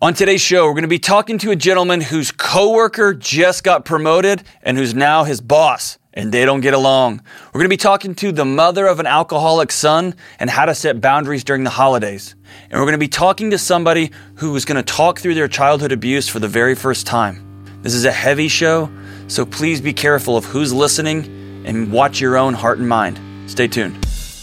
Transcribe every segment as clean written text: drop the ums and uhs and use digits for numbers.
On today's show, we're going to be talking to a gentleman whose coworker just got promoted and who's now his boss, and they don't get along. We're going to be talking to the mother of an alcoholic son and how to set boundaries during the holidays. And we're going to be talking to somebody who is going to talk through their childhood abuse for the very first time. This is a heavy show, so please be careful of who's listening and watch your own heart and mind. Stay tuned.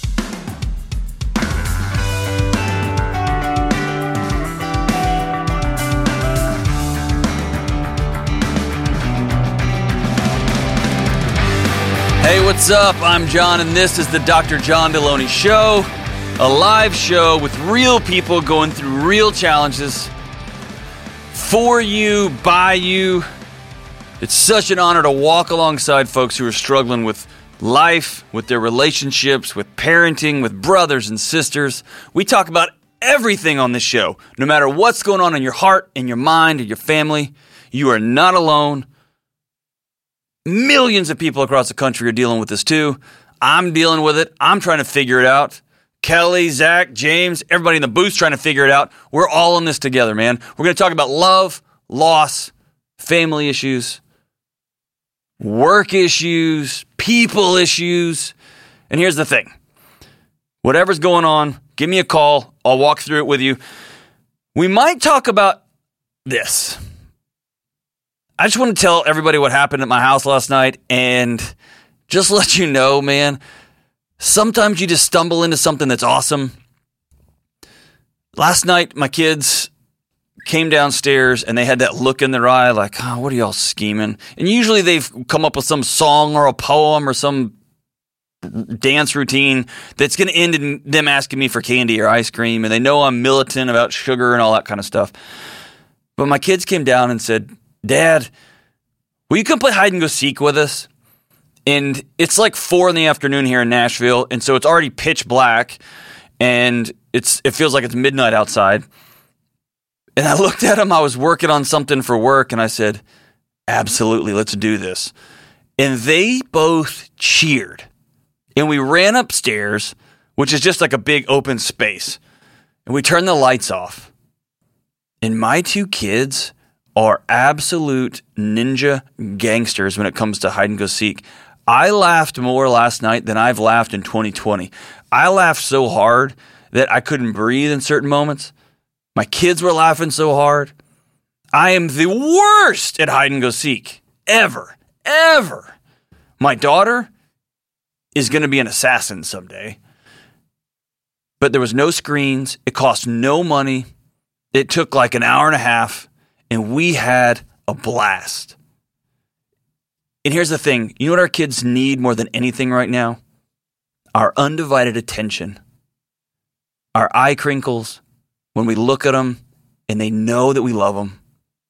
Hey, what's up? I'm John, and this is the Dr. John Deloney Show, a live show with real people going through real challenges for you, by you. It's such an honor to walk alongside folks who are struggling with life, with their relationships, with parenting, with brothers and sisters. We talk about everything on this show. No matter what's going on in your heart, in your mind, in your family, you are not alone. Millions of people across the country are dealing with this too. I'm dealing with it. I'm trying to figure it out. Kelly, Zach, James, everybody in the booth's trying to figure it out. We're all in this together, man. We're going to talk about love, loss, family issues, work issues, people issues. And here's the thing. Whatever's going on, give me a call. I'll walk through it with you. We might talk about this. I just want to tell everybody what happened at my house last night and just let you know, man, sometimes you just stumble into something that's awesome. Last night, my kids came downstairs and they had that look in their eye like, oh, what are y'all scheming? And usually they've come up with some song or a poem or some dance routine that's going to end in them asking me for candy or ice cream. And they know I'm militant about sugar and all that kind of stuff. But my kids came down and said, Dad, will you come play hide and go seek with us? And it's like 4 PM here in Nashville, and so it's already pitch black, and it feels like it's midnight outside. And I looked at them, I was working on something for work, and I said, absolutely, let's do this. And they both cheered. And we ran upstairs, which is just like a big open space, and we turned the lights off. And my 2 kids are absolute ninja gangsters when it comes to hide and go seek. I laughed more last night than I've laughed in 2020. I laughed so hard that I couldn't breathe in certain moments. My kids were laughing so hard. I am the worst at hide and go seek ever. My daughter is going to be an assassin someday. But there was no screens. It cost no money. It took like an hour and a half. And we had a blast. And here's the thing. You know what our kids need more than anything right now? Our undivided attention. Our eye crinkles when we look at them and they know that we love them.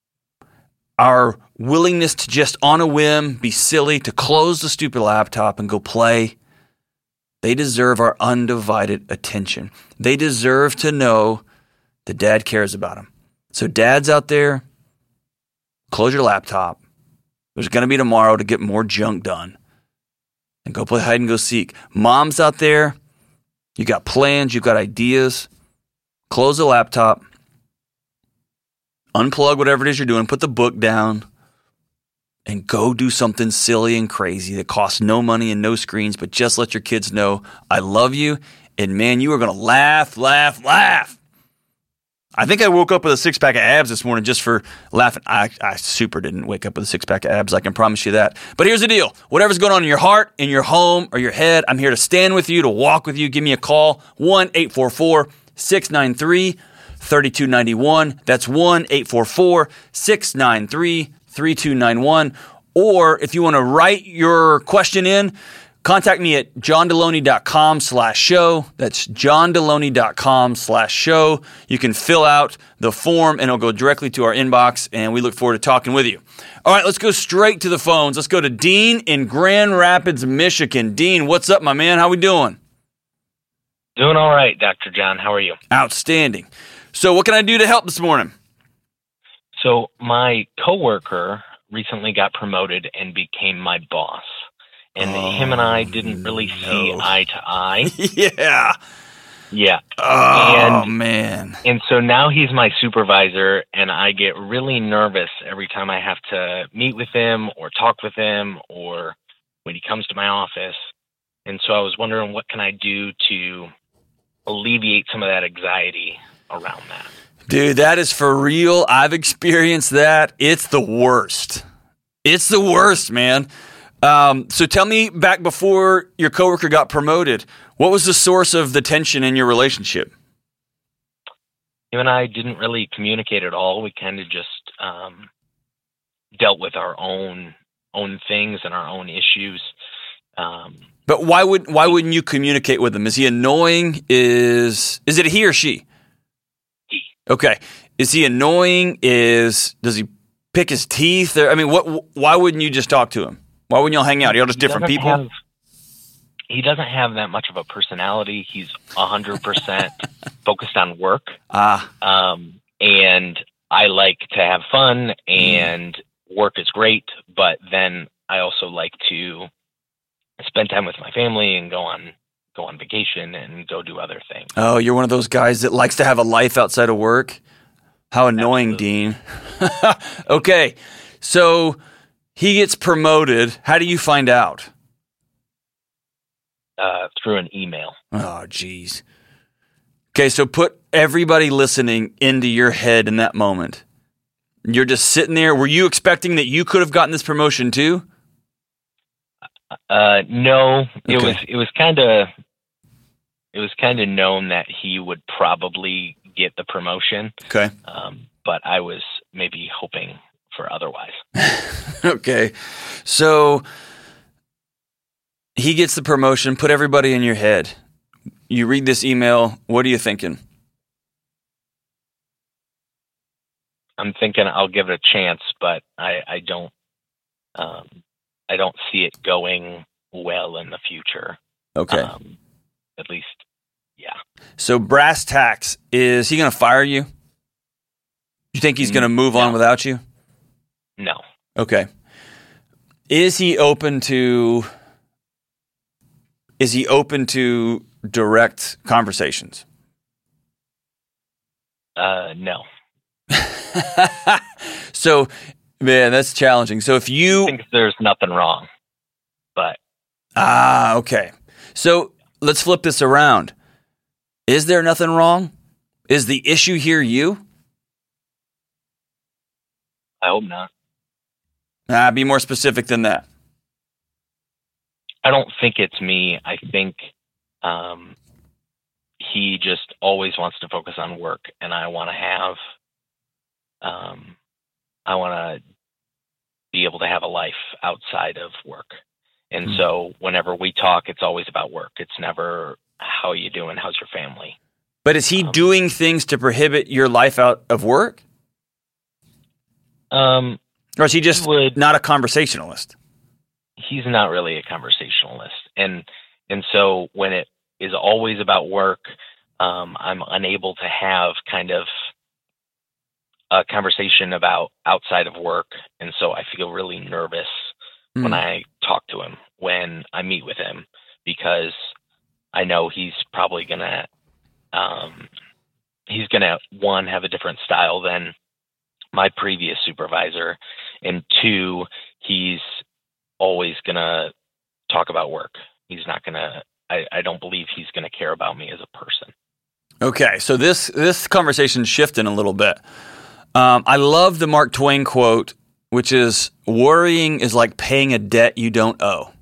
Our willingness to just on a whim be silly, to close the stupid laptop and go play. They deserve our undivided attention. They deserve to know that Dad cares about them. So dads out there, close your laptop. There's going to be tomorrow to get more junk done. And go play hide and go seek. Moms out there, you got plans, you got ideas. Close the laptop. Unplug whatever it is you're doing. Put the book down. And go do something silly and crazy that costs no money and no screens. But just let your kids know, I love you. And man, you are going to laugh. I think I woke up with a 6-pack of abs this morning just for laughing. I super didn't wake up with a 6-pack of abs. I can promise you that. But here's the deal. Whatever's going on in your heart, in your home, or your head, I'm here to stand with you, to walk with you. Give me a call. 1-844-693-3291. That's 1-844-693-3291. Or if you want to write your question in, contact me at johndeloney.com/show. That's johndeloney.com/show. You can fill out the form and it'll go directly to our inbox, and we look forward to talking with you. All right, let's go straight to the phones. Let's go to Dean in Grand Rapids, Michigan. Dean, what's up, my man? How we doing? Doing all right, Dr. John. How are you? Outstanding. So what can I do to help this morning? So my coworker recently got promoted and became my boss. And him and I didn't really see eye to eye. Yeah. Yeah. Oh, man. And so now he's my supervisor, and I get really nervous every time I have to meet with him or talk with him or when he comes to my office. And so I was wondering, what can I do to alleviate some of that anxiety around that? Dude, that is for real. I've experienced that. It's the worst. It's the worst, man. So tell me, back before your coworker got promoted, what was the source of the tension in your relationship? Him and I didn't really communicate at all. We kind of just dealt with our own things and our own issues. But why wouldn't you communicate with him? Is he annoying? Is it a he or she? He. Okay. Is he annoying? Does he pick his teeth? I mean, why wouldn't you just talk to him? Why wouldn't y'all hang out? Y'all just different people? He doesn't have that much of a personality. He's 100% focused on work. And I like to have fun, and work is great, but then I also like to spend time with my family and go on vacation and go do other things. Oh, you're one of those guys that likes to have a life outside of work? How annoying, Absolutely. Dean. Okay, so he gets promoted. How do you find out? Through an email. Oh, geez. Okay, so put everybody listening into your head in that moment. You're just sitting there. Were you expecting that you could have gotten this promotion too? No. It Okay. was kind of known that he would probably get the promotion. Okay. But I was maybe hoping for otherwise. Okay. So he gets the promotion. Put everybody in your head. You read this email. What are you thinking? I'm thinking I'll give it a chance, but I don't see it going well in the future. Okay. At least, yeah. So brass tacks, is he going to fire you? You think he's going to move on No. without you? No. Okay. Is he open to direct conversations? No. So, man, that's challenging. So if I you think there's nothing wrong, but okay. So let's flip this around. Is there nothing wrong? Is the issue here you? I hope not. Be more specific than that. I don't think it's me. I think he just always wants to focus on work, and I want to be able to have a life outside of work. And so whenever we talk, it's always about work. It's never, how you doing? How's your family? But is he doing things to prohibit your life out of work? Or is he just not a conversationalist? He's not really a conversationalist. And so when it is always about work, I'm unable to have kind of a conversation about outside of work. And so I feel really nervous when I talk to him, when I meet with him, because I know he's probably going to, one, have a different style than my previous supervisor, and two, he's always going to talk about work. He's not going to, I don't believe he's going to care about me as a person. Okay, so this conversation's shifting a little bit. I love the Mark Twain quote, which is, worrying is like paying a debt you don't owe.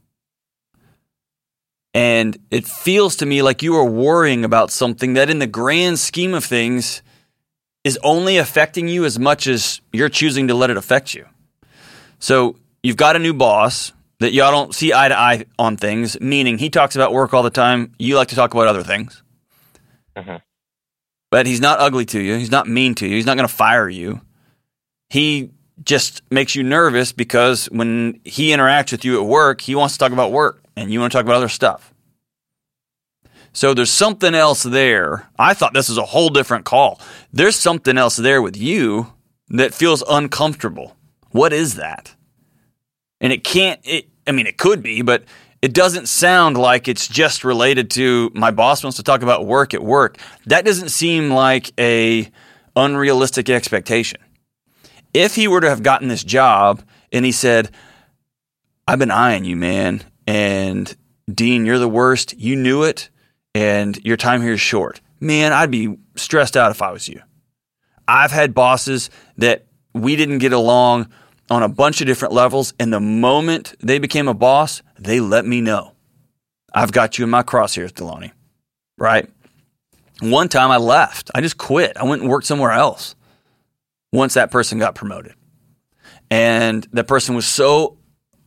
And it feels to me like you are worrying about something that in the grand scheme of things is only affecting you as much as you're choosing to let it affect you. So you've got a new boss that y'all don't see eye to eye on things, meaning he talks about work all the time. You like to talk about other things. Mm-hmm. But he's not ugly to you. He's not mean to you. He's not going to fire you. He just makes you nervous because when he interacts with you at work, he wants to talk about work and you want to talk about other stuff. So there's something else there. I thought this was a whole different call. There's something else there with you that feels uncomfortable. What is that? And it could be, but It doesn't sound like it's just related to my boss wants to talk about work at work. That doesn't seem like a unrealistic expectation. If he were to have gotten this job and he said, I've been eyeing you, man, and Dean, you're the worst. You knew it, and your time here is short. Man, I'd be stressed out if I was you. I've had bosses that we didn't get along on a bunch of different levels, and the moment they became a boss, they let me know. I've got you in my crosshairs, Deloney, right? One time I left. I just quit. I went and worked somewhere else once that person got promoted. And that person was so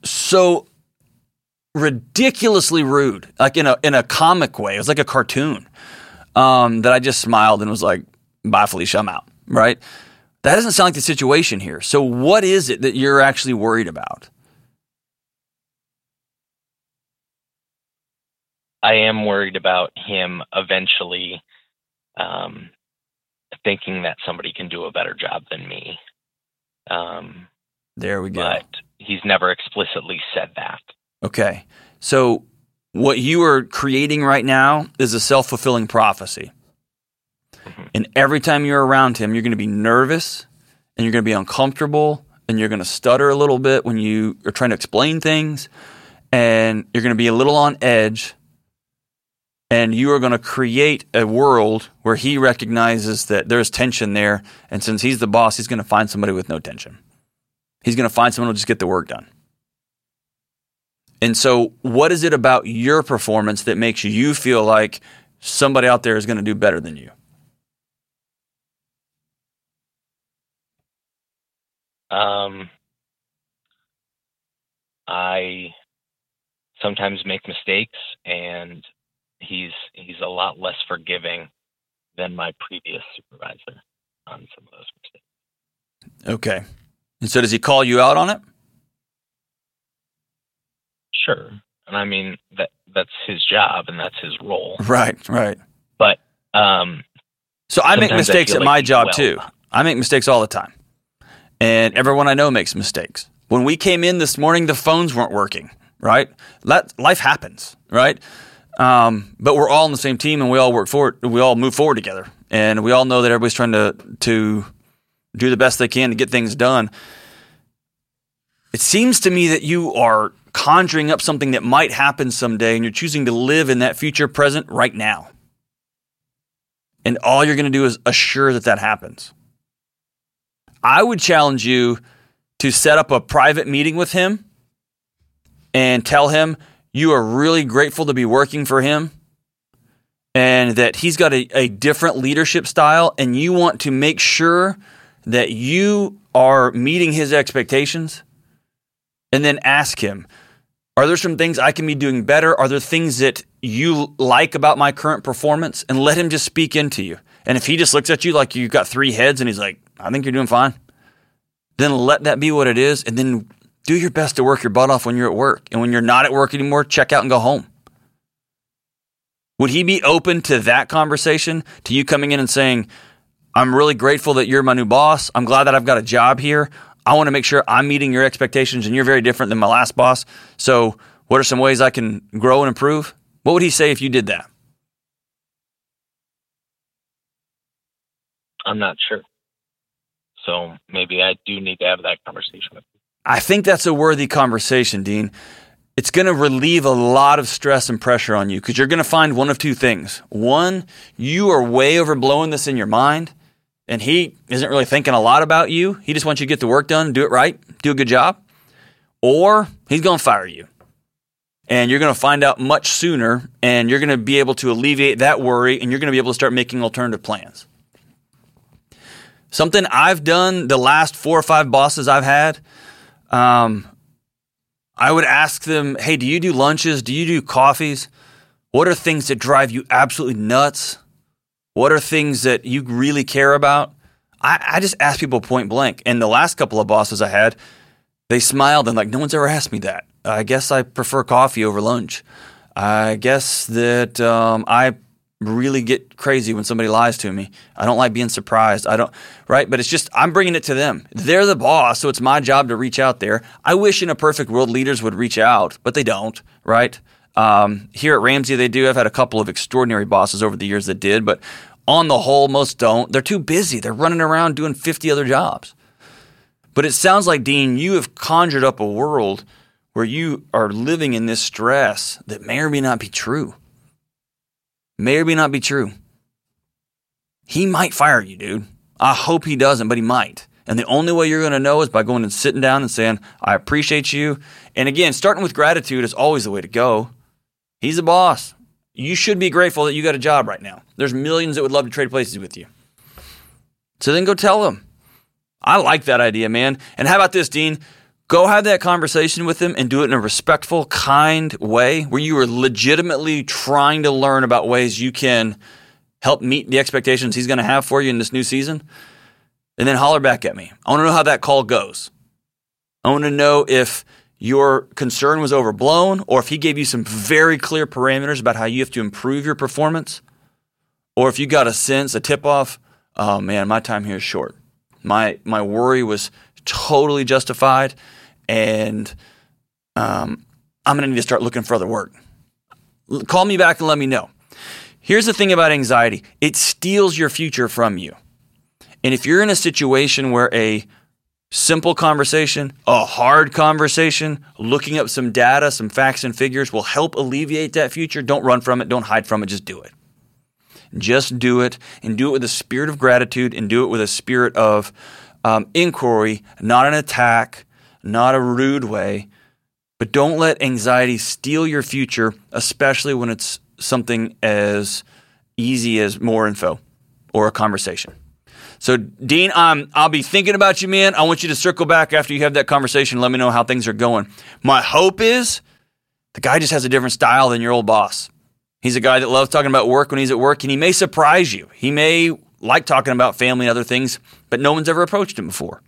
ridiculously rude, like in a comic way. It was like a cartoon, that I just smiled and was like, bye, Felicia, I'm out, right? That doesn't sound like the situation here. So what is it that you're actually worried about? I am worried about him eventually thinking that somebody can do a better job than me. There we go. But he's never explicitly said that. Okay. So what you are creating right now is a self-fulfilling prophecy. And every time you're around him, you're going to be nervous and you're going to be uncomfortable and you're going to stutter a little bit when you are trying to explain things and you're going to be a little on edge, and you are going to create a world where he recognizes that there's tension there, and since he's the boss, he's going to find somebody with no tension. He's going to find someone who'll just get the work done. And so what is it about your performance that makes you feel like somebody out there is going to do better than you? I sometimes make mistakes, and he's a lot less forgiving than my previous supervisor on some of those mistakes. Okay. And so does he call you out on it? Sure. And I mean, that's his job and that's his role. Right. But so I make mistakes at my job too. I make mistakes all the time. And everyone I know makes mistakes. When we came in this morning, the phones weren't working, right? Life happens, right? But we're all on the same team and we all work forward. We all move forward together. And we all know that everybody's trying to do the best they can to get things done. It seems to me that you are conjuring up something that might happen someday, and you're choosing to live in that future present right now. And all you're going to do is assure that happens. I would challenge you to set up a private meeting with him and tell him you are really grateful to be working for him and that he's got a different leadership style, and you want to make sure that you are meeting his expectations. And then ask him, are there some things I can be doing better? Are there things that you like about my current performance? And let him just speak into you. And if he just looks at you like you've got three heads and he's like, I think you're doing fine, then let that be what it is. And then do your best to work your butt off when you're at work. And when you're not at work anymore, check out and go home. Would he be open to that conversation, to you coming in and saying, I'm really grateful that you're my new boss. I'm glad that I've got a job here. I want to make sure I'm meeting your expectations, and you're very different than my last boss. So what are some ways I can grow and improve? What would he say if you did that? I'm not sure. So maybe I do need to have that conversation with him. I think that's a worthy conversation, Dean. It's going to relieve a lot of stress and pressure on you because you're going to find one of two things. One, you are way overblowing this in your mind, and he isn't really thinking a lot about you. He just wants you to get the work done, do it right, do a good job. Or he's going to fire you. And you're going to find out much sooner, and you're going to be able to alleviate that worry, and you're going to be able to start making alternative plans. Something I've done the last 4 or 5 bosses I've had, I would ask them, hey, do you do lunches? Do you do coffees? What are things that drive you absolutely nuts? What are things that you really care about? I just ask people point blank. And the last couple of bosses I had, they smiled and like, no one's ever asked me that. I guess I prefer coffee over lunch. I guess that I really get crazy when somebody lies to me. I don't like being surprised. Right? But it's just, I'm bringing it to them. They're the boss, so it's my job to reach out there. I wish in a perfect world leaders would reach out, but they don't, right? Here at Ramsey, they do. I've had a couple of extraordinary bosses over the years that did, but on the whole, most don't. They're too busy. They're running around doing 50 other jobs. But it sounds like, Dean, you have conjured up a world where you are living in this stress that may or may not be true. May or may not be true. He might fire you, dude. I hope he doesn't, but he might. And the only way you're going to know is by going and sitting down and saying, I appreciate you. And again, starting with gratitude is always the way to go. He's a boss. You should be grateful that you got a job right now. There's millions that would love to trade places with you. So then go tell them. I like that idea, man. And how about this, Dean? Go have that conversation with him and do it in a respectful, kind way where you are legitimately trying to learn about ways you can help meet the expectations he's going to have for you in this new season. And then holler back at me. I want to know how that call goes. I want to know if your concern was overblown or if he gave you some very clear parameters about how you have to improve your performance, or if you got a sense, a tip-off, oh man, my time here is short. My worry was totally justified, and I'm going to need to start looking for other work. Call me back and let me know. Here's the thing about anxiety. It steals your future from you. And if you're in a situation where a simple conversation, a hard conversation, looking up some data, some facts and figures will help alleviate that future, don't run from it, don't hide from it, just do it. Just do it, and do it with a spirit of gratitude, and do it with a spirit of inquiry, not an attack, not a rude way. But don't let anxiety steal your future, especially when it's something as easy as more info or a conversation. So, Dean, I'll be thinking about you, man. I want you to circle back after you have that conversation. Let me know how things are going. My hope is the guy just has a different style than your old boss. He's a guy that loves talking about work when he's at work, and he may surprise you. He may like talking about family and other things, but no one's ever approached him before.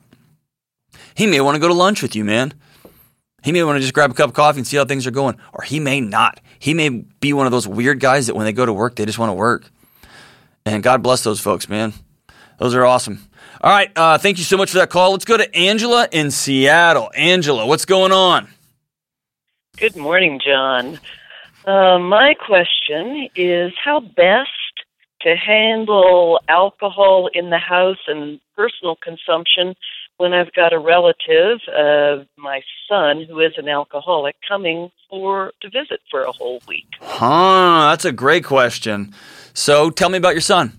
He may want to go to lunch with you, man. He may want to just grab a cup of coffee and see how things are going, or he may not. He may be one of those weird guys that when they go to work, they just want to work. And God bless those folks, man. Those are awesome. All right, thank you so much for that call. Let's go to Angela in Seattle. Angela, what's going on? Good morning, John. My question is how best to handle alcohol in the house and personal consumption when I've got a relative, my son, who is an alcoholic, coming to visit for a whole week. That's a great question. So tell me about your son.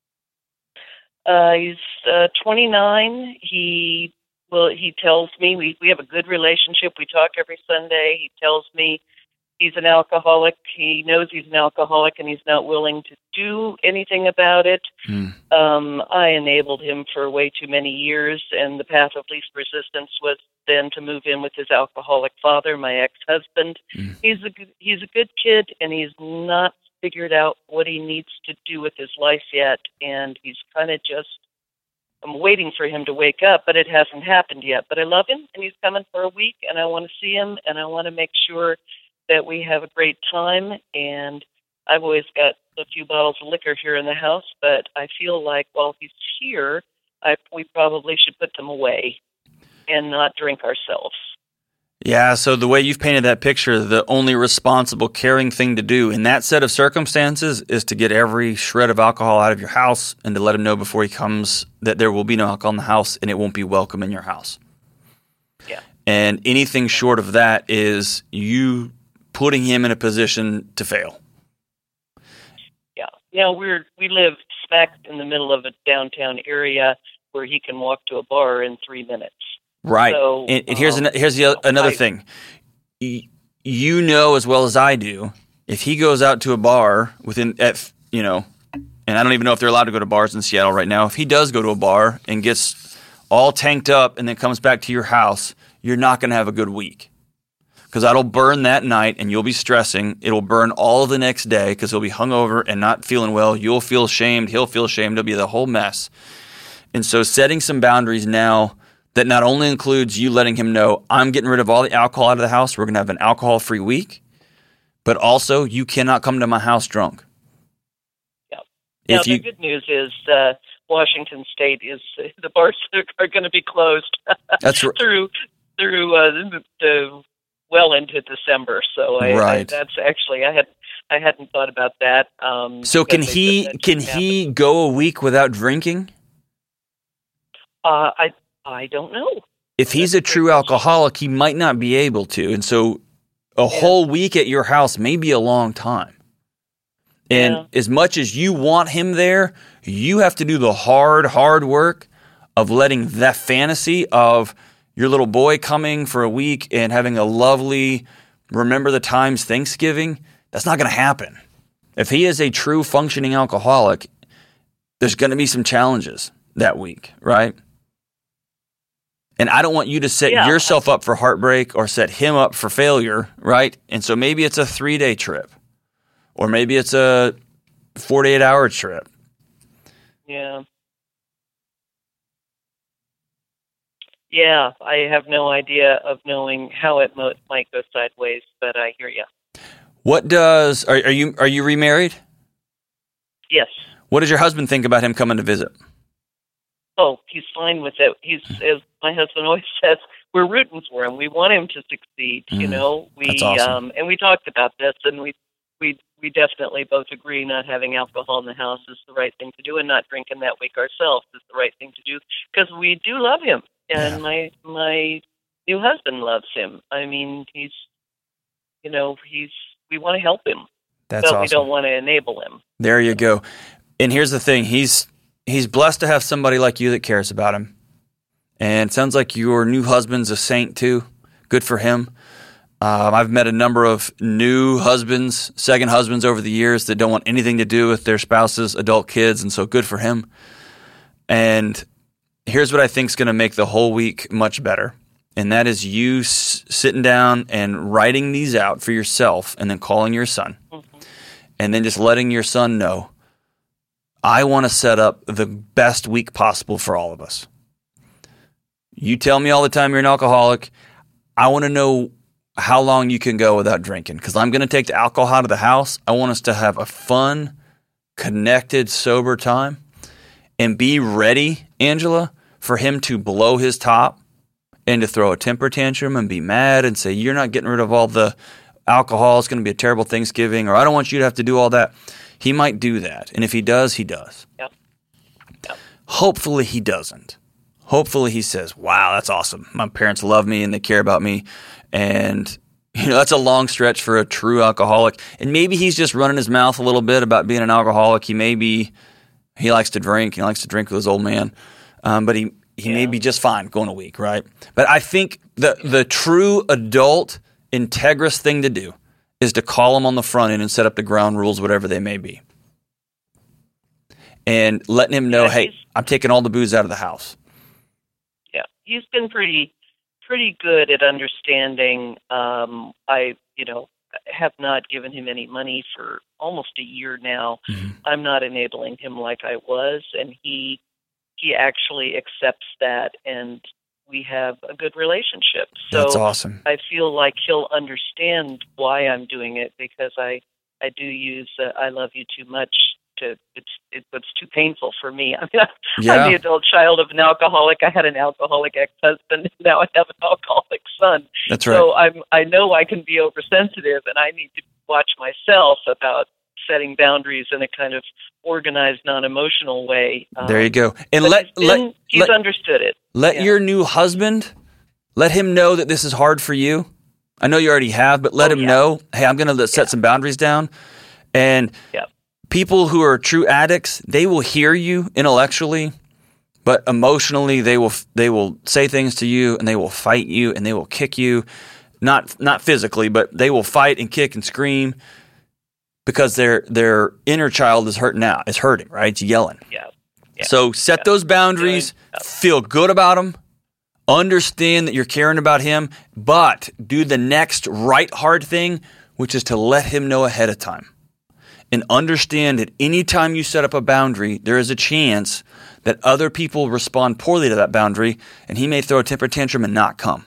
He's 29. He tells me we have a good relationship. We talk every Sunday. He tells me he's an alcoholic. He knows he's an alcoholic, and he's not willing to do anything about it. I enabled him for way too many years, and the path of least resistance was then to move in with his alcoholic father, my ex-husband. He's a good kid, and he's not figured out what he needs to do with his life yet, and he's kind of just, I'm waiting for him to wake up, but it hasn't happened yet. But I love him, and he's coming for a week, and I want to see him, and I want to make sure that we have a great time. And I've always got a few bottles of liquor here in the house, but I feel like while he's here, we probably should put them away and not drink ourselves. Yeah, so the way you've painted that picture, the only responsible, caring thing to do in that set of circumstances is to get every shred of alcohol out of your house and to let him know before he comes that there will be no alcohol in the house and it won't be welcome in your house. Yeah. And anything short of that is you putting him in a position to fail. Yeah. We live smack in the middle of a downtown area where he can walk to a bar in 3 minutes. Right. So, and here's another thing. You know as well as I do, if he goes out to a bar and I don't even know if they're allowed to go to bars in Seattle right now. If he does go to a bar and gets all tanked up and then comes back to your house, you're not going to have a good week. Because that'll burn that night and you'll be stressing. It'll burn all of the next day because he'll be hungover and not feeling well. You'll feel shamed. He'll feel shamed. It'll be the whole mess. And so setting some boundaries now that not only includes you letting him know, I'm getting rid of all the alcohol out of the house, we're going to have an alcohol-free week, but also you cannot come to my house drunk. Now, the good news is Washington State the bars are going to be closed That's through well into December. So that's actually I hadn't thought about that. So can he go a week without drinking? I don't know. If he's a true alcoholic, he might not be able to, and so a whole week at your house may be a long time. And as much as you want him there, you have to do the hard work of letting that fantasy of your little boy coming for a week and having a lovely remember the times Thanksgiving. That's not going to happen. If he is a true functioning alcoholic, there's going to be some challenges that week, right? And I don't want you to set yourself up for heartbreak or set him up for failure, right? And so maybe it's a 3-day trip. Or maybe it's a 48-hour trip. Yeah. Yeah, I have no idea of knowing how it might go sideways, but I hear you. Are you remarried? Yes. What does your husband think about him coming to visit? Oh, he's fine with it. As my husband always says, we're rooting for him. We want him to succeed, you know. That's awesome. And we talked about this, and we definitely both agree not having alcohol in the house is the right thing to do, and not drinking that week ourselves is the right thing to do, because we do love him, and my new husband loves him. I mean, we want to help him, but awesome. We don't want to enable him. There you go. And here's the thing: he's blessed to have somebody like you that cares about him, and it sounds like your new husband's a saint too. Good for him. I've met a number of new husbands, second husbands over the years that don't want anything to do with their spouses, adult kids, and so good for him. And here's what I think is going to make the whole week much better, and that is you sitting down and writing these out for yourself and then calling your son, and then just letting your son know, I want to set up the best week possible for all of us. You tell me all the time you're an alcoholic. I want to know how long you can go without drinking, because I'm going to take the alcohol out of the house. I want us to have a fun, connected, sober time, and be ready, Angela, for him to blow his top and to throw a temper tantrum and be mad and say, you're not getting rid of all the alcohol. It's going to be a terrible Thanksgiving, or I don't want you to have to do all that. He might do that. And if he does, he does. Yep. Hopefully he doesn't. Hopefully he says, wow, that's awesome. My parents love me and they care about me. And that's a long stretch for a true alcoholic. And maybe he's just running his mouth a little bit about being an alcoholic. He likes to drink. He likes to drink with his old man. But he may be just fine going a week, right? But I think the true adult, integrous thing to do is to call him on the front end and set up the ground rules, whatever they may be. And letting him know, hey, I'm taking all the booze out of the house. Yeah, he's been pretty good at understanding. I have not given him any money for almost a year now. Mm-hmm. I'm not enabling him like I was, and he actually accepts that, and we have a good relationship. So that's awesome. I feel like he'll understand why I'm doing it, because I do use I love you too much. It's too painful for me. I mean, I'm the adult child of an alcoholic. I had an alcoholic ex-husband. Now I have an alcoholic son. That's right. So I know I can be oversensitive, and I need to watch myself about setting boundaries in a kind of organized, non-emotional way. There you go. And he's understood it. Let your new husband, let him know that this is hard for you. I know you already have, but let him know, hey, I'm going to set some boundaries down. And people who are true addicts, they will hear you intellectually, but emotionally they will say things to you, and they will fight you, and they will kick you, not physically, but they will fight and kick and scream because their inner child is hurting, right? It's yelling. Yeah. So set those boundaries, feel good about them, understand that you're caring about him, but do the next right hard thing, which is to let him know ahead of time. And understand that anytime you set up a boundary, there is a chance that other people respond poorly to that boundary, and he may throw a temper tantrum and not come.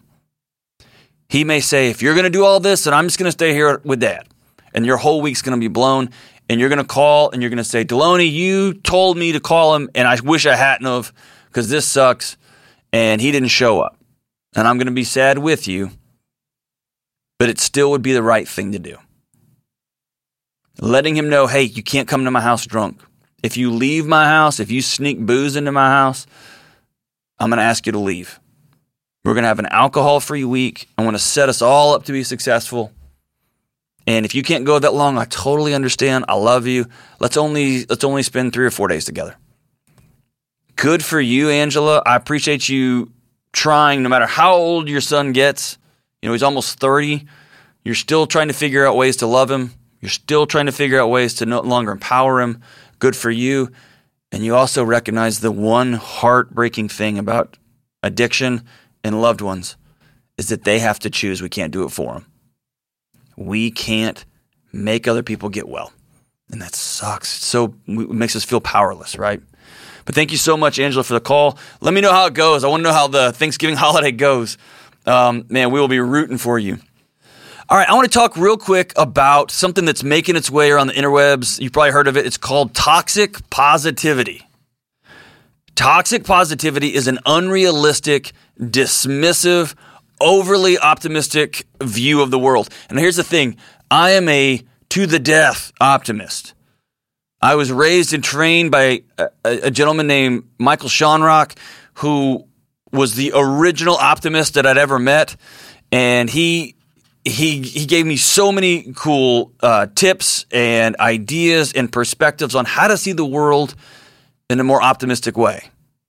He may say, if you're going to do all this, then I'm just going to stay here with Dad. And your whole week's going to be blown. and you're going to call and you're going to say, Deloney, you told me to call him, and I wish I hadn't have because this sucks, and he didn't show up. And I'm going to be sad with you, but it still would be the right thing to do. Letting him know, hey, you can't come to my house drunk. If you leave my house, if you sneak booze into my house, I'm going to ask you to leave. We're going to have an alcohol-free week. I want to set us all up to be successful. And if you can't go that long, I totally understand. I love you. Let's only spend 3 or 4 days together. Good for you, Angela. I appreciate you trying, no matter how old your son gets. You know, he's almost 30. You're still trying to figure out ways to love him. You're still trying to figure out ways to no longer empower him. Good for you. And you also recognize the one heartbreaking thing about addiction and loved ones is that they have to choose. We can't do it for them. We can't make other people get well. And that sucks. It makes us feel powerless, right? But thank you so much, Angela, for the call. Let me know how it goes. I want to know how the Thanksgiving holiday goes. Man, we will be rooting for you. All right, I want to talk real quick about something that's making its way around the interwebs. You've probably heard of it. It's called toxic positivity. Toxic positivity is an unrealistic, dismissive, overly optimistic view of the world. And here's the thing. I am a to-the-death optimist. I was raised and trained by a gentleman named Michael Shonrock, who was the original optimist that I'd ever met. And he gave me so many cool tips and ideas and perspectives on how to see the world in a more optimistic way.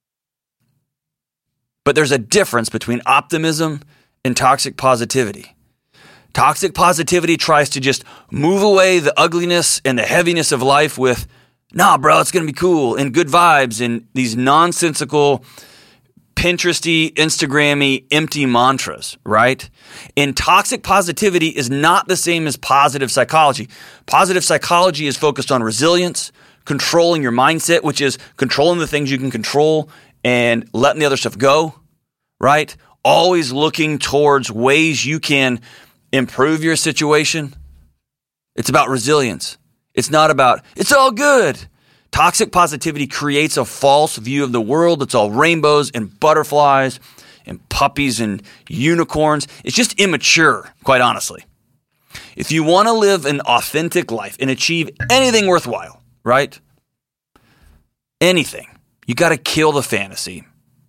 But there's a difference between optimism and toxic positivity. Toxic positivity tries to just move away the ugliness and the heaviness of life with, nah, bro, it's going to be cool, and good vibes, and these nonsensical, Pinteresty, Instagrammy, empty mantras, right? And toxic positivity is not the same as positive psychology. Positive psychology is focused on resilience, controlling your mindset, which is controlling the things you can control and letting the other stuff go, right? Always looking towards ways you can improve your situation. It's about resilience. It's not about, it's all good. Toxic positivity creates a false view of the world. It's all rainbows and butterflies and puppies and unicorns. It's just immature, quite honestly. If you want to live an authentic life and achieve anything worthwhile, right? Anything, you got to kill the fantasy.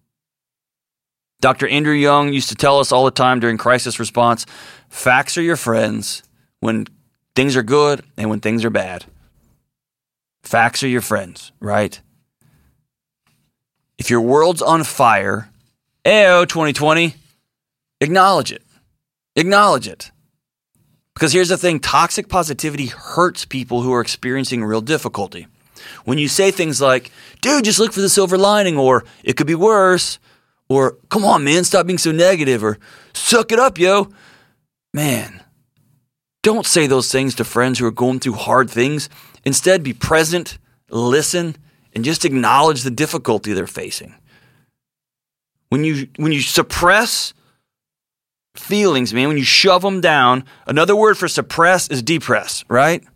Dr. Andrew Young used to tell us all the time during crisis response, facts are your friends when things are good and when things are bad. Facts are your friends, right? If your world's on fire, 2020, acknowledge it. Acknowledge it. Because here's the thing, toxic positivity hurts people who are experiencing real difficulty. When you say things like, dude, just look for the silver lining, or it could be worse, or come on, man, stop being so negative, or suck it up, yo. Man, don't say those things to friends who are going through hard things. Instead, be present, listen, and just acknowledge the difficulty they're facing. When you suppress feelings, man, when you shove them down, another word for suppress is depress, right?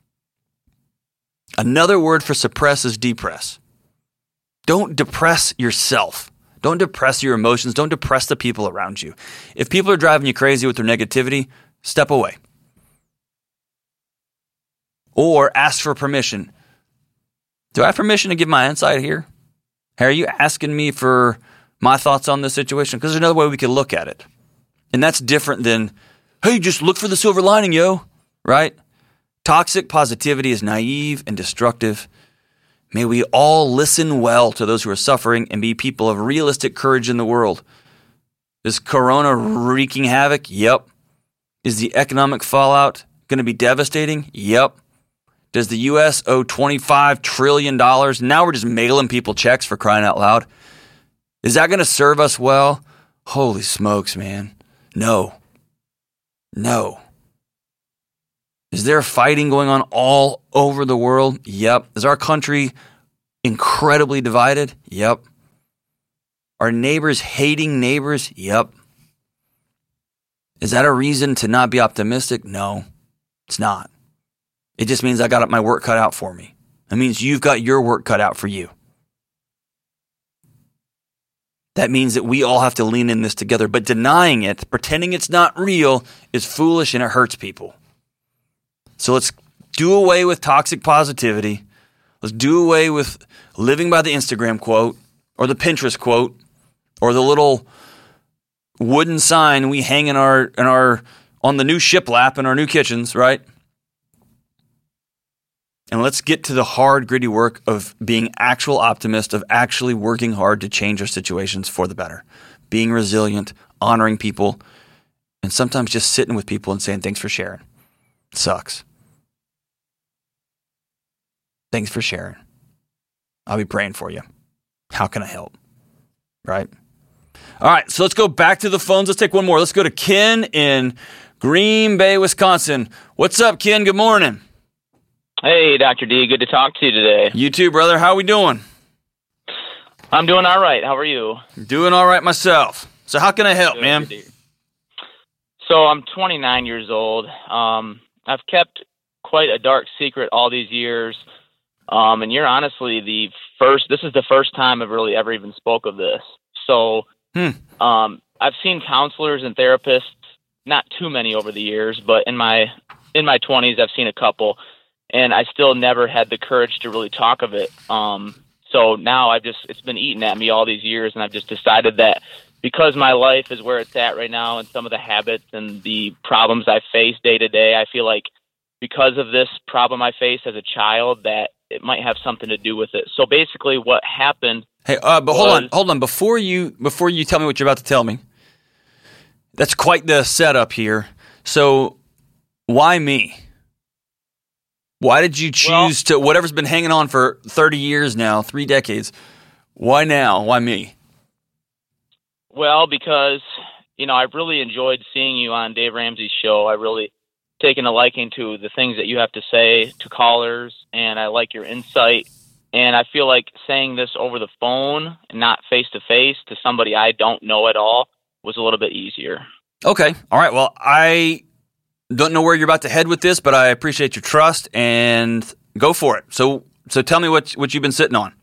Another word for suppress is depress. Don't depress yourself. Don't depress your emotions. Don't depress the people around you. If people are driving you crazy with their negativity, step away. Or ask for permission. Do I have permission to give my insight here? Hey, are you asking me for my thoughts on this situation? Because there's another way we could look at it. And that's different than, hey, just look for the silver lining, yo, right? Toxic positivity is naive and destructive. May we all listen well to those who are suffering and be people of realistic courage in the world. Is Corona wreaking havoc? Yep. Is the economic fallout going to be devastating? Yep. Does the U.S. owe $25 trillion? Now we're just mailing people checks for crying out loud. Is that going to serve us well? Holy smokes, man. No. Is there fighting going on all over the world? Yep. Is our country incredibly divided? Yep. Are neighbors hating neighbors? Yep. Is that a reason to not be optimistic? No, it's not. It just means I got my work cut out for me. It means you've got your work cut out for you. That means that we all have to lean in this together. But denying it, pretending it's not real, is foolish and it hurts people. So let's do away with toxic positivity. Let's do away with living by the Instagram quote or the Pinterest quote or the little wooden sign we hang on the new shiplap in our new kitchens, right? And let's get to the hard, gritty work of being actual optimists, of actually working hard to change our situations for the better. Being resilient, honoring people, and sometimes just sitting with people and saying, thanks for sharing. It sucks. Thanks for sharing. I'll be praying for you. How can I help? Right? All right, so let's go back to the phones. Let's take one more. Let's go to Ken in Green Bay, Wisconsin. What's up, Ken? Good morning. Hey, Dr. D. Good to talk to you today. You too, brother. How we doing? I'm doing all right. How are you? Doing all right myself. So how can I help, Good, man? good. So I'm 29 years old. I've kept quite a dark secret all these years. And you're honestly this is the first time I've really ever even spoke of this. So I've seen counselors and therapists, not too many over the years, but in my 20s, I've seen a couple. And I still never had the courage to really talk of it. So now it's been eating at me all these years, and I've just decided that because my life is where it's at right now and some of the habits and the problems I face day to day, I feel like because of this problem I faced as a child that it might have something to do with it. So basically what happened... Hey, but hold on. Before you tell me what you're about to tell me, that's quite the setup here. So why me? Why did you choose to, whatever's been hanging on for 30 years now, 3 decades, why now? Why me? Well, because, I've really enjoyed seeing you on Dave Ramsey's show. I really taken a liking to the things that you have to say to callers, and I like your insight. And I feel like saying this over the phone and not face-to-face to somebody I don't know at all was a little bit easier. Okay. All right. Well, I don't know where you're about to head with this, but I appreciate your trust and go for it. So tell me what you've been sitting on.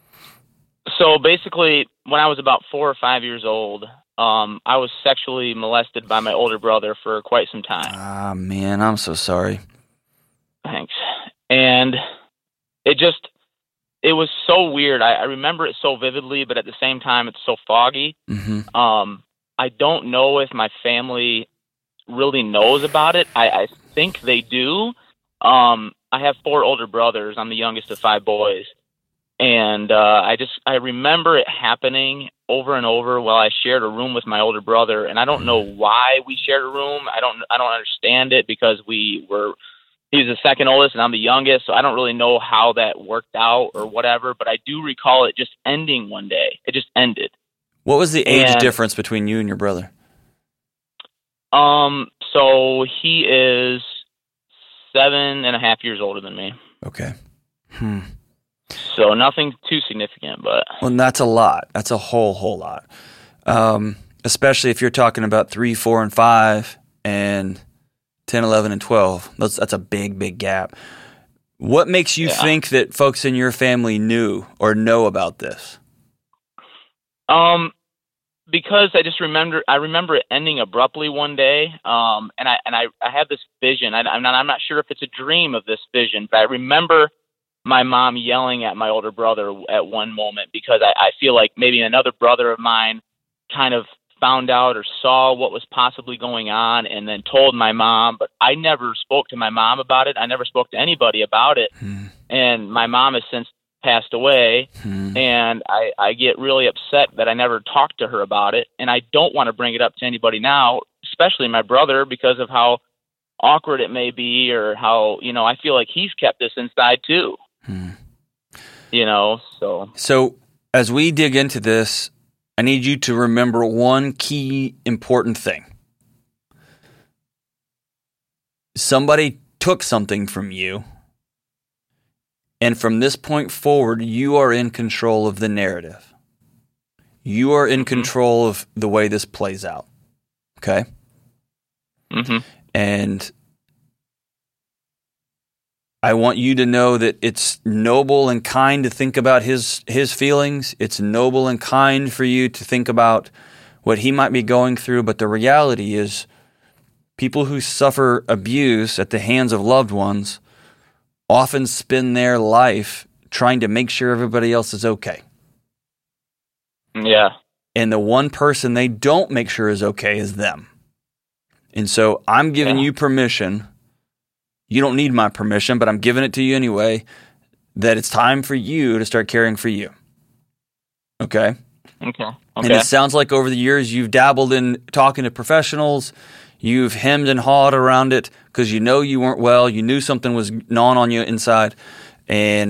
So basically, when I was about 4 or 5 years old, I was sexually molested by my older brother for quite some time. Ah, man, I'm so sorry. Thanks. And it was so weird. I remember it so vividly, but at the same time, it's so foggy. Mm-hmm. I don't know if my family really knows about it. I think they do. I have 4 older brothers. I'm the youngest of 5 boys. And I remember it happening over and over while I shared a room with my older brother. And I don't know why we shared a room. I don't understand it because he was the second oldest and I'm the youngest. So I don't really know how that worked out or whatever. But I do recall it just ending one day. It just ended. What was the age difference between you and your brother? So he is 7.5 years older than me. Okay. So nothing too significant, but... Well, that's a lot. That's a whole lot. Especially if you're talking about 3, 4, and 5, and 10, 11, and 12. That's a big gap. What makes you think that folks in your family knew or know about this? Because I remember it ending abruptly one day, and I have this vision. I'm not sure if it's a dream of this vision, but I remember my mom yelling at my older brother at one moment because I feel like maybe another brother of mine kind of found out or saw what was possibly going on and then told my mom, but I never spoke to my mom about it. I never spoke to anybody about it. And my mom has since passed away, and I get really upset that I never talked to her about it, and I don't want to bring it up to anybody now, especially my brother, because of how awkward it may be or how, I feel like he's kept this inside too. So as we dig into this, I need you to remember one key important thing. Somebody took something from you, and from this point forward, you are in control of the narrative. You are in control of the way this plays out. Okay? Mm-hmm. And I want you to know that it's noble and kind to think about his feelings. It's noble and kind for you to think about what he might be going through. But the reality is, people who suffer abuse at the hands of loved ones often spend their life trying to make sure everybody else is okay. Yeah. And the one person they don't make sure is okay is them. And so I'm giving you permission. You don't need my permission, but I'm giving it to you anyway, that it's time for you to start caring for you. Okay? Okay. And it sounds like over the years you've dabbled in talking to professionals. You've hemmed and hawed around it because you know you weren't well. You knew something was gnawing on you inside. And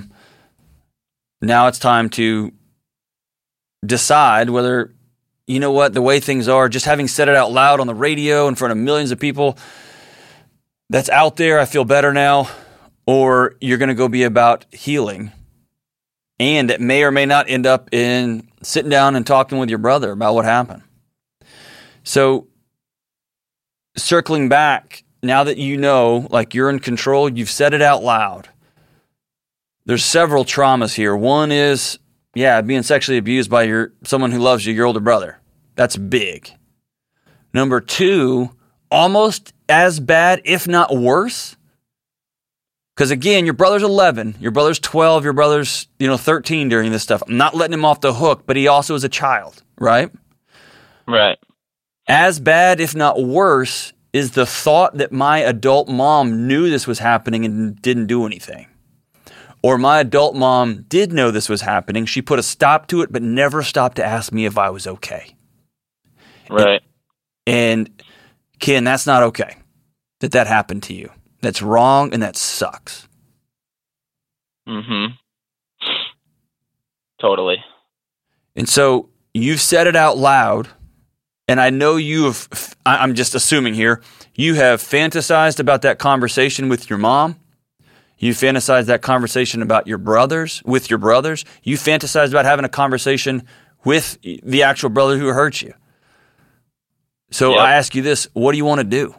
now it's time to decide whether, you know what, the way things are, just having said it out loud on the radio in front of millions of people, that's out there, I feel better now, or you're going to go be about healing. And it may or may not end up in sitting down and talking with your brother about what happened. So circling back, now that you know, like you're in control, you've said it out loud. There's several traumas here. One is, being sexually abused by someone who loves you, your older brother. That's big. Number two, almost as bad, if not worse. Because again, your brother's 11, your brother's 12, your brother's 13 during this stuff. I'm not letting him off the hook, but he also is a child, right? Right. As bad, if not worse, is the thought that my adult mom knew this was happening and didn't do anything. Or my adult mom did know this was happening. She put a stop to it, but never stopped to ask me if I was okay. Right. And Ken, that's not okay that happened to you. That's wrong, and that sucks. Mm-hmm. Totally. And so you've said it out loud, and I know I'm just assuming here, you have fantasized about that conversation with your mom. You fantasized that conversation about with your brothers. You fantasized about having a conversation with the actual brother who hurt you. So I ask you this, what do you want to do?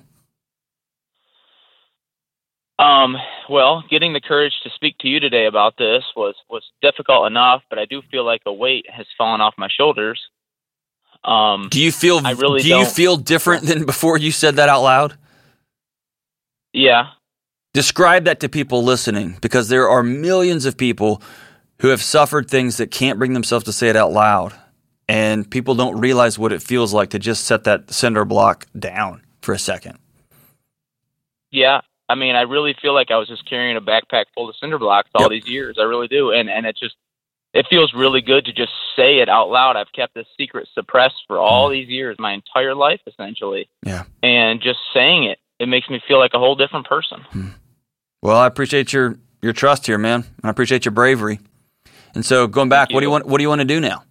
Well, getting the courage to speak to you today about this was difficult enough, but I do feel like a weight has fallen off my shoulders. Do you feel you feel different than before you said that out loud? Yeah. Describe that to people listening, because there are millions of people who have suffered things that can't bring themselves to say it out loud. And people don't realize what it feels like to just set that cinder block down for a second. Yeah. I mean, I really feel like I was just carrying a backpack full of cinder blocks all these years. I really do. And it feels really good to just say it out loud. I've kept this secret suppressed for all these years, my entire life, essentially. Yeah. And just saying it makes me feel like a whole different person. Well, I appreciate your trust here, man. I appreciate your bravery. And so going back, what do you want to do now?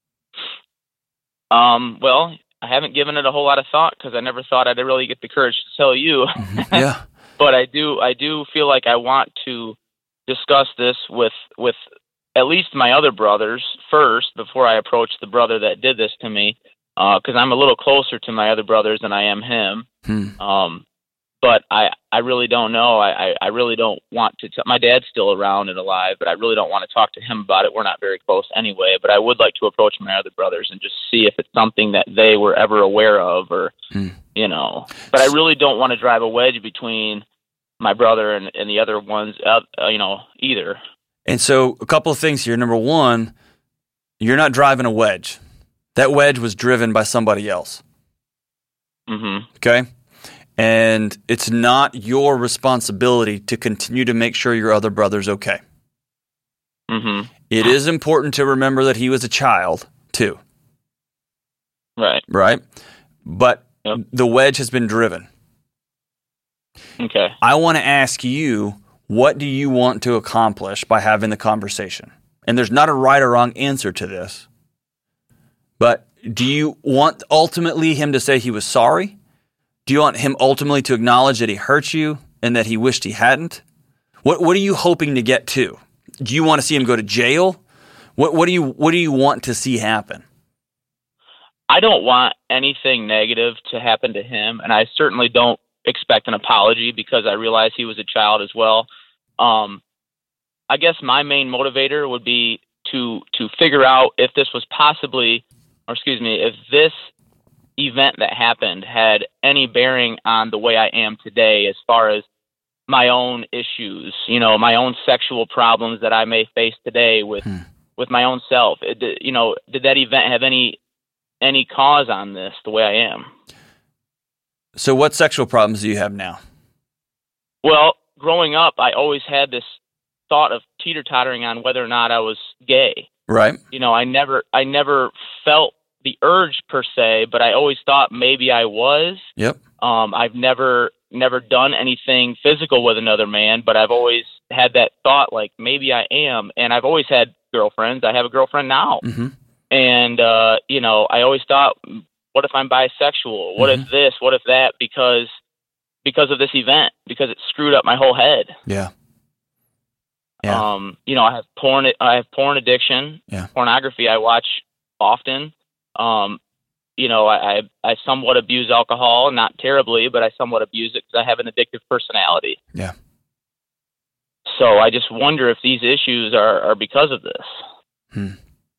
Well, I haven't given it a whole lot of thought because I never thought I'd really get the courage to tell you. Yeah. But I do feel like I want to discuss this with at least my other brothers first before I approach the brother that did this to me, because I'm a little closer to my other brothers than I am him. But I really don't know. I really don't want to my dad's still around and alive, but I really don't want to talk to him about it. We're not very close anyway, but I would like to approach my other brothers and just see if it's something that they were ever aware of or, But I really don't want to drive a wedge between my brother and the other ones, either. And so a couple of things here. Number one, you're not driving a wedge. That wedge was driven by somebody else. Mm-hmm. Okay? And it's not your responsibility to continue to make sure your other brother's okay. Mm-hmm. It is important to remember that he was a child, too. Right. Right? But the wedge has been driven. Okay. I want to ask you, what do you want to accomplish by having the conversation? And there's not a right or wrong answer to this. But do you want ultimately him to say he was sorry? Do you want him ultimately to acknowledge that he hurt you and that he wished he hadn't? What are you hoping to get to? Do you want to see him go to jail? What do you want to see happen? I don't want anything negative to happen to him, and I certainly don't expect an apology because I realize he was a child as well. I guess my main motivator would be to figure out if this was possibly, or excuse me, if this event that happened had any bearing on the way I am today as far as my own issues, my own sexual problems that I may face today with my own self. Did that event have any cause on this, the way I am? So what sexual problems do you have now? Well, growing up, I always had this thought of teeter-tottering on whether or not I was gay. Right. I never felt the urge per se, but I always thought maybe I was. Yep. I've never done anything physical with another man, but I've always had that thought, like, maybe I am. And I've always had girlfriends. I have a girlfriend now. Mm-hmm. And, I always thought, what if I'm bisexual? What if this? What if that? Because of this event, because it screwed up my whole head. Yeah. I have porn addiction. Yeah. Pornography I watch often. I somewhat abuse alcohol, not terribly, but I somewhat abuse it because I have an addictive personality. Yeah. So I just wonder if these issues are because of this.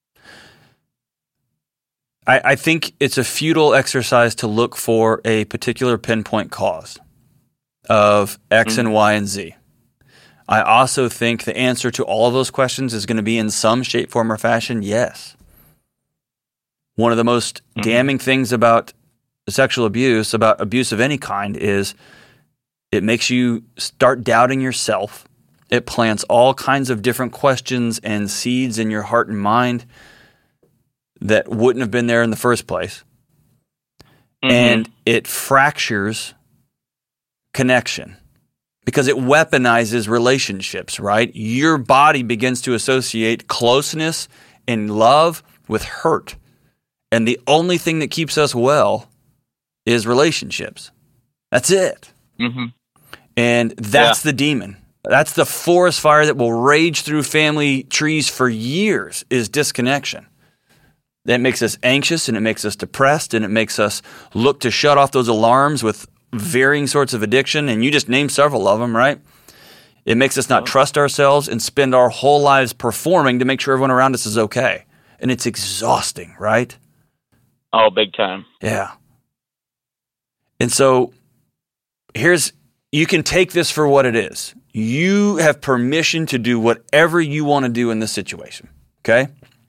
I think it's a futile exercise to look for a particular pinpoint cause of X and Y and Z. I also think the answer to all of those questions is going to be in some shape, form, or fashion, yes. One of the most damning things about sexual abuse, about abuse of any kind, is it makes you start doubting yourself. It plants all kinds of different questions and seeds in your heart and mind that wouldn't have been there in the first place. And it fractures connection because it weaponizes relationships, right? Your body begins to associate closeness and love with hurt. And the only thing that keeps us well is relationships. That's it. And that's the demon. That's the forest fire that will rage through family trees for years, is disconnection. That makes us anxious, and it makes us depressed, and it makes us look to shut off those alarms with varying sorts of addiction. And you just named several of them, right? It makes us not trust ourselves and spend our whole lives performing to make sure everyone around us is okay. And it's exhausting, right? Oh, big time. Yeah. And so you can take this for what it is. You have permission to do whatever you want to do in this situation, okay?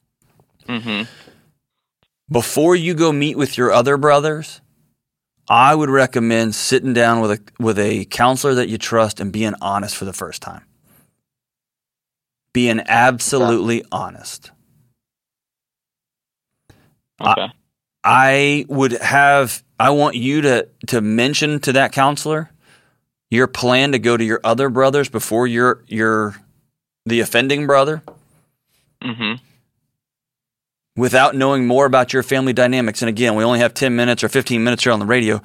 Before you go meet with your other brothers, I would recommend sitting down with a counselor that you trust and being honest for the first time. Being absolutely honest. Okay. I want you to mention to that counselor your plan to go to your other brothers before you're the offending brother. Without knowing more about your family dynamics. And again, we only have 10 minutes or 15 minutes here on the radio.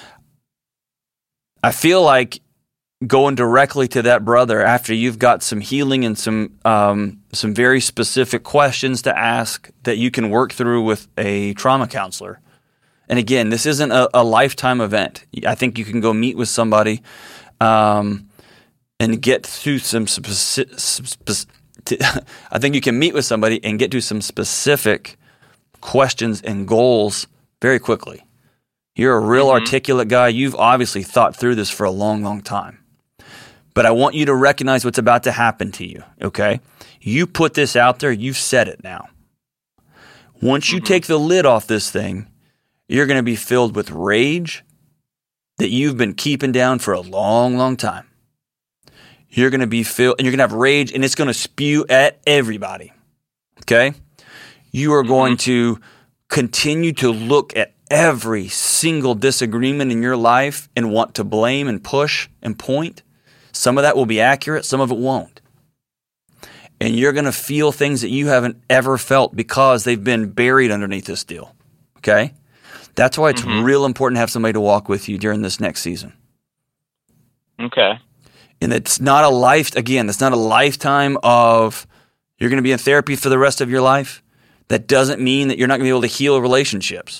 I feel like going directly to that brother after you've got some healing and some very specific questions to ask that you can work through with a trauma counselor. And again, this isn't a lifetime event. I think you can go meet with somebody and get through I think you can meet with somebody and get to some specific questions and goals very quickly. You're a real articulate guy. You've obviously thought through this for a long, long time. But I want you to recognize what's about to happen to you, okay? You put this out there. You've said it now. Once you take the lid off this thing, you're going to be filled with rage that you've been keeping down for a long, long time. You're going to be filled, and you're going to have rage, and it's going to spew at everybody, okay? You are going to continue to look at every single disagreement in your life and want to blame and push and point. Some of that will be accurate, some of it won't. And you're going to feel things that you haven't ever felt because they've been buried underneath this deal, okay? That's why it's real important to have somebody to walk with you during this next season. Okay. And it's not it's not a lifetime of you're going to be in therapy for the rest of your life. That doesn't mean that you're not going to be able to heal relationships.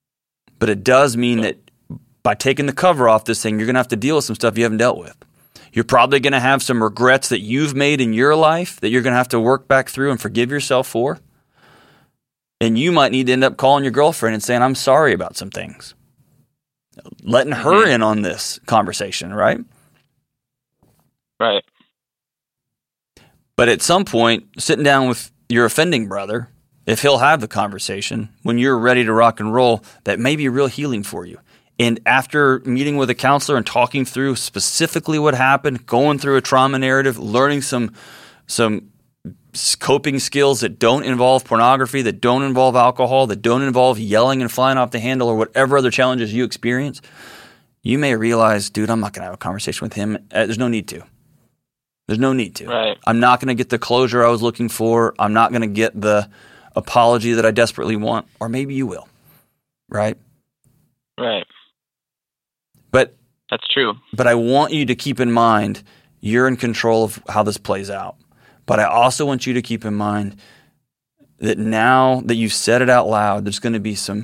But it does mean that by taking the cover off this thing, you're going to have to deal with some stuff you haven't dealt with. You're probably going to have some regrets that you've made in your life that you're going to have to work back through and forgive yourself for. And you might need to end up calling your girlfriend and saying, I'm sorry about some things. Letting her in on this conversation, right? Right. But at some point, sitting down with your offending brother, if he'll have the conversation, when you're ready to rock and roll, that may be real healing for you. And after meeting with a counselor and talking through specifically what happened, going through a trauma narrative, learning some coping skills that don't involve pornography, that don't involve alcohol, that don't involve yelling and flying off the handle or whatever other challenges you experience, you may realize, dude, I'm not going to have a conversation with him. There's no need to. There's no need to. Right. I'm not going to get the closure I was looking for. I'm not going to get the apology that I desperately want. Or maybe you will. Right? Right. But that's true. But I want you to keep in mind you're in control of how this plays out. But I also want you to keep in mind that now that you've said it out loud, there's going to be some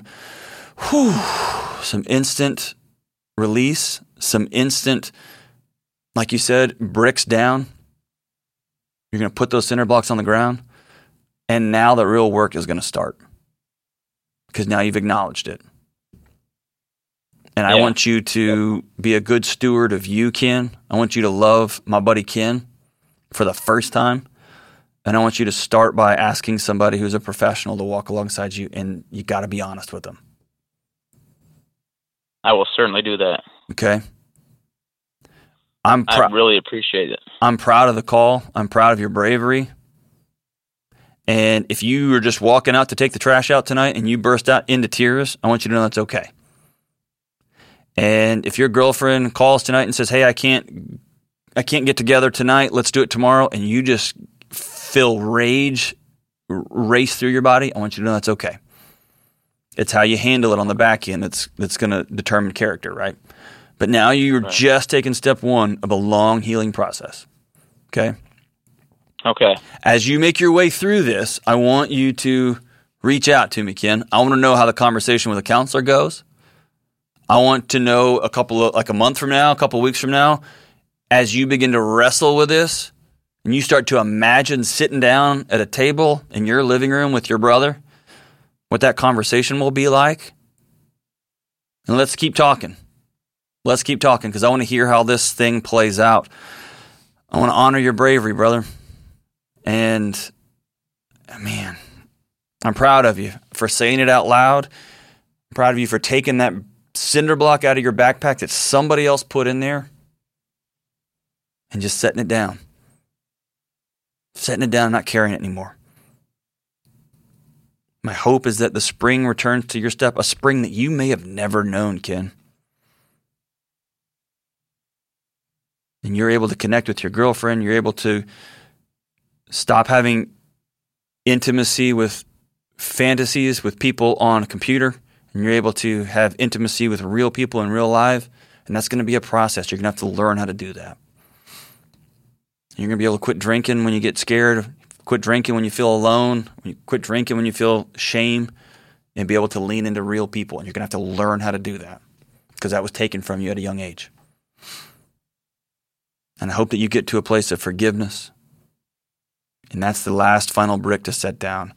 instant release, some instant, like you said, bricks down. You're going to put those cinder blocks on the ground. And now the real work is going to start. Because now you've acknowledged it. And I want you to be a good steward of you, Ken. I want you to love my buddy Ken for the first time. And I want you to start by asking somebody who's a professional to walk alongside you, and you got to be honest with them. I will certainly do that. Okay? I really appreciate it. I'm proud of the call. I'm proud of your bravery. And if you were just walking out to take the trash out tonight and you burst out into tears, I want you to know that's okay. And if your girlfriend calls tonight and says, hey, I can't get together tonight, let's do it tomorrow, and you just feel rage race through your body, I want you to know that's okay. It's how you handle it on the back end that's going to determine character, right? But now you're just taking step one of a long healing process, okay? Okay. As you make your way through this, I want you to reach out to me, Ken. I want to know how the conversation with a counselor goes. I want to know a month from now, a couple of weeks from now, as you begin to wrestle with this and you start to imagine sitting down at a table in your living room with your brother, what that conversation will be like. And let's keep talking. Let's keep talking because I want to hear how this thing plays out. I want to honor your bravery, brother. And, man, I'm proud of you for saying it out loud. I'm proud of you for taking that cinder block out of your backpack that somebody else put in there and just setting it down. Setting it down and not carrying it anymore. My hope is that the spring returns to your step, a spring that you may have never known, Ken. And you're able to connect with your girlfriend. You're able to stop having intimacy with fantasies with people on a computer. And you're able to have intimacy with real people in real life. And that's going to be a process. You're going to have to learn how to do that. You're going to be able to quit drinking when you get scared, quit drinking when you feel alone, quit drinking when you feel shame, and be able to lean into real people. And you're going to have to learn how to do that because that was taken from you at a young age. And I hope that you get to a place of forgiveness. And that's the last final brick to set down.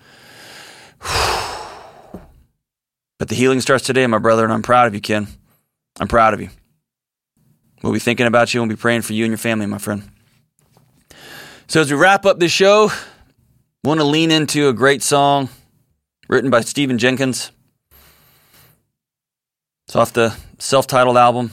But the healing starts today, my brother, and I'm proud of you, Ken. I'm proud of you. We'll be thinking about you and we'll be praying for you and your family, my friend. So as we wrap up this show, I want to lean into a great song written by Stephen Jenkins. It's off the self-titled album,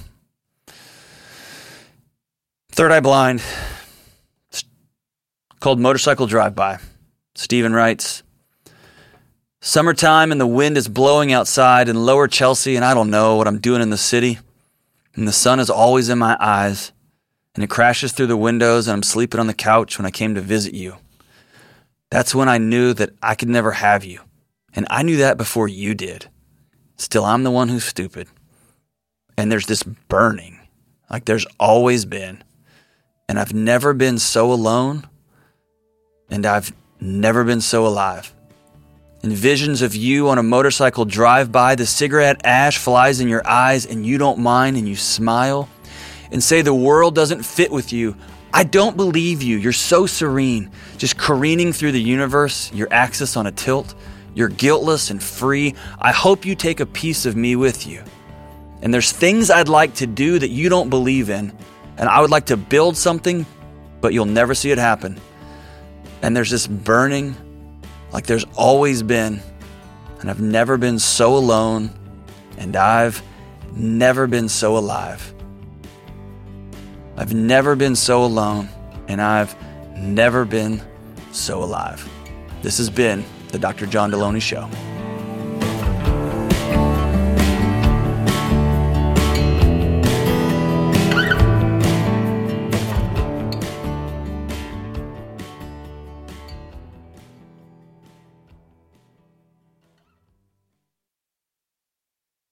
Third Eye Blind. It's called Motorcycle Drive-By. Stephen writes, summertime and the wind is blowing outside in lower Chelsea and I don't know what I'm doing in the city. And the sun is always in my eyes and it crashes through the windows and I'm sleeping on the couch when I came to visit you. That's when I knew that I could never have you. And I knew that before you did. Still, I'm the one who's stupid. And there's this burning, like there's always been. And I've never been so alone and I've never been so alive. And visions of you on a motorcycle drive by, the cigarette ash flies in your eyes and you don't mind and you smile. and say the world doesn't fit with you, I don't believe you. You're so serene, just careening through the universe, your axis on a tilt. You're guiltless and free. I hope you take a piece of me with you. And there's things I'd like to do that you don't believe in, and I would like to build something, but you'll never see it happen. And there's this burning like there's always been, and I've never been so alone, and I've never been so alive. I've never been so alone, and I've never been so alive. This has been the Dr. John Delony Show.